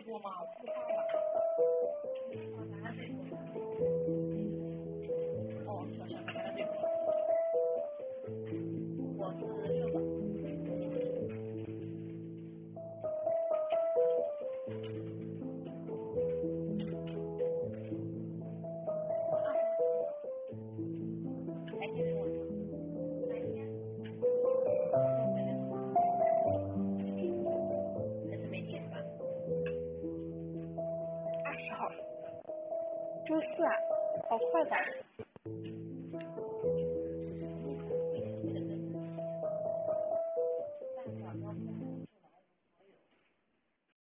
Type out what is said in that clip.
播吗？我不发吧。咱这播。哦，小看咱这播。我是秀子。哎，你说哪天？还是没点吧 20号，周4啊，好快吧？